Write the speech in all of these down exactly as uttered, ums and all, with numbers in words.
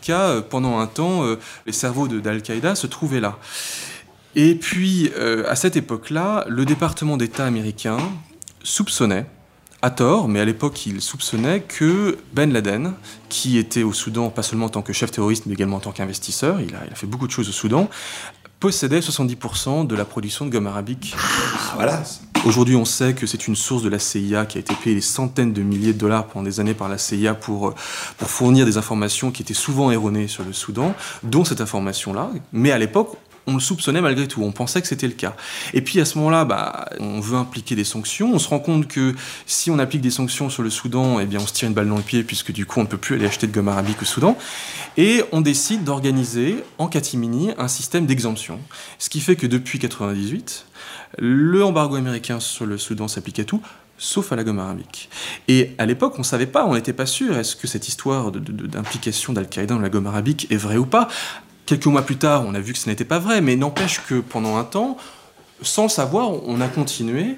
cas, pendant un temps, euh, les cerveaux de, d'Al-Qaïda se trouvaient là. Et puis, euh, à cette époque-là, le département d'État américain soupçonnait, à tort, mais à l'époque, il soupçonnait que Ben Laden, qui était au Soudan, pas seulement en tant que chef terroriste, mais également en tant qu'investisseur, il a, il a fait beaucoup de choses au Soudan, possédait soixante-dix pour cent de la production de gomme arabique. Ah, voilà. Aujourd'hui, on sait que c'est une source de la C I A qui a été payée des centaines de milliers de dollars pendant des années par la C I A pour, pour fournir des informations qui étaient souvent erronées sur le Soudan, dont cette information-là. Mais à l'époque, on le soupçonnait malgré tout, on pensait que c'était le cas. Et puis à ce moment-là, bah, on veut impliquer des sanctions, on se rend compte que si on applique des sanctions sur le Soudan, eh bien on se tire une balle dans le pied puisque du coup on ne peut plus aller acheter de gomme arabique au Soudan. Et on décide d'organiser en catimini un système d'exemption. Ce qui fait que depuis quatre-vingt-dix-huit, le embargo américain sur le Soudan s'applique à tout, sauf à la gomme arabique. Et à l'époque, on ne savait pas, on n'était pas sûr, est-ce que cette histoire de, de, d'implication d'Al-Qaïda dans la gomme arabique est vraie ou pas ? Quelques mois plus tard, on a vu que ce n'était pas vrai, mais n'empêche que pendant un temps, sans le savoir, on a continué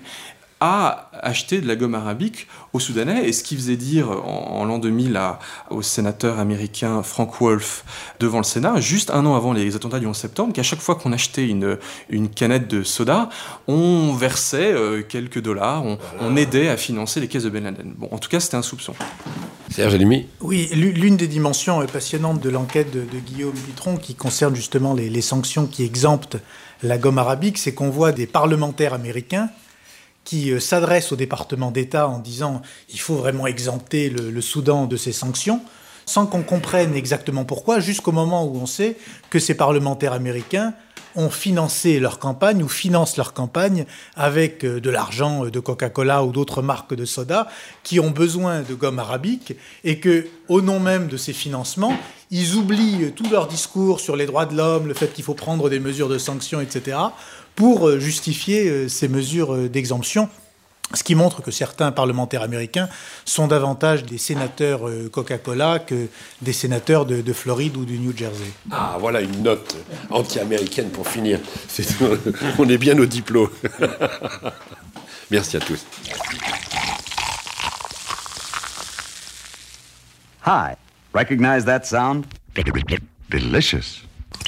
à acheter de la gomme arabique aux Soudanais, et ce qui faisait dire en, en l'an deux mille à, au sénateur américain Frank Wolf devant le Sénat, juste un an avant les attentats du onze septembre, qu'à chaque fois qu'on achetait une, une canette de soda, on versait euh, quelques dollars, on, on aidait à financer les caisses de Ben Laden. Bon, en tout cas, c'était un soupçon. Serge Halimi. Oui, l'une des dimensions passionnantes de l'enquête de, de Guillaume Pitron, qui concerne justement les, les sanctions qui exemptent la gomme arabique, c'est qu'on voit des parlementaires américains qui euh, s'adressent au département d'État en disant « il faut vraiment exempter le, le Soudan de ces sanctions », sans qu'on comprenne exactement pourquoi, jusqu'au moment où on sait que ces parlementaires américains ont financé leur campagne ou financent leur campagne avec de l'argent de Coca-Cola ou d'autres marques de soda qui ont besoin de gomme arabique et que, au nom même de ces financements, ils oublient tout leur discours sur les droits de l'homme, le fait qu'il faut prendre des mesures de sanctions, et cetera, pour justifier ces mesures d'exemption. Ce qui montre que certains parlementaires américains sont davantage des sénateurs Coca-Cola que des sénateurs de, de Floride ou du New Jersey. Ah, voilà une note anti-américaine pour finir. C'est, on est bien au diplôme. Merci à tous. Hi, recognize that sound? Delicious.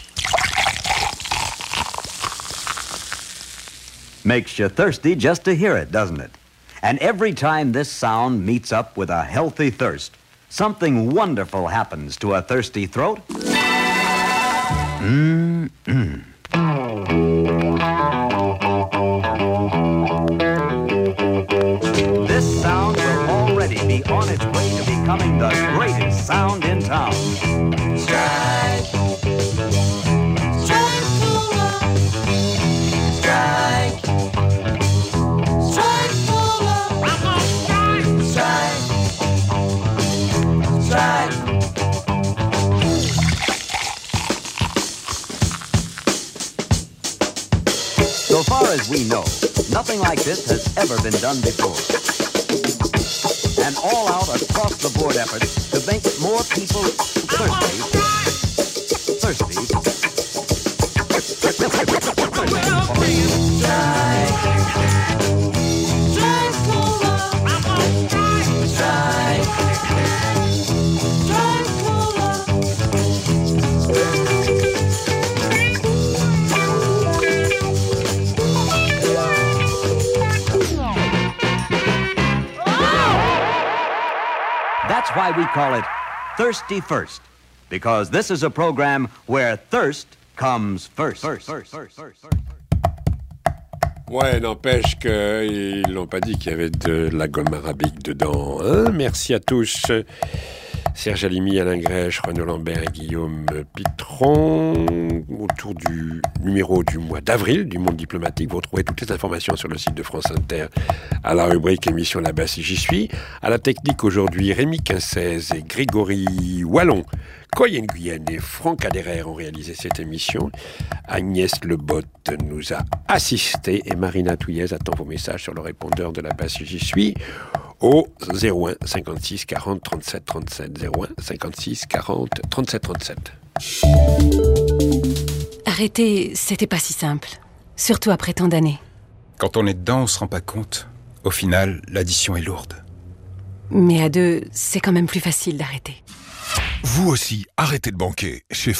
Makes you thirsty just to hear it, doesn't it? And every time this sound meets up with a healthy thirst, something wonderful happens to a thirsty throat. Mm-mm. This sound will already be on its way to becoming the greatest sound in town. Strike. Strike Cola. Strike. Strike Cola. Strike. Strike. So far as we know, nothing like this has ever been done before. An all-out, across-the-board effort to make more people thirsty, thirsty, thirsty for Strike Cola. Strike. Strike Cola. That's why we call it Thirsty First, because this is a program where thirst comes first. First, first, first, first, first. Ouais, n'empêche qu'ils n'ont pas dit qu'il y avait de la gomme arabique dedans. Hein. Merci à tous. Serge Halimi, Alain Grèche, Renaud Lambert et Guillaume Pitron. Autour du numéro du mois d'avril du Monde diplomatique, vous retrouvez toutes les informations sur le site de France Inter à la rubrique émission Là-bas si j'y suis. À la technique aujourd'hui, Rémi Quincez et Grégory Wallon. Coyen Guyenne et Franck Aderer ont réalisé cette émission. Agnès Lebotte nous a assisté et Marina Touillez attend vos messages sur le répondeur de Là-bas si j'y suis au zéro un cinquante-six quarante trente-sept trente-sept. zéro un cinquante-six quarante trente-sept trente-sept. Arrêter, c'était pas si simple. Surtout après tant d'années. Quand on est dedans, on se rend pas compte. Au final, l'addition est lourde. Mais à deux, c'est quand même plus facile d'arrêter. Vous aussi, arrêtez de banquer. Chez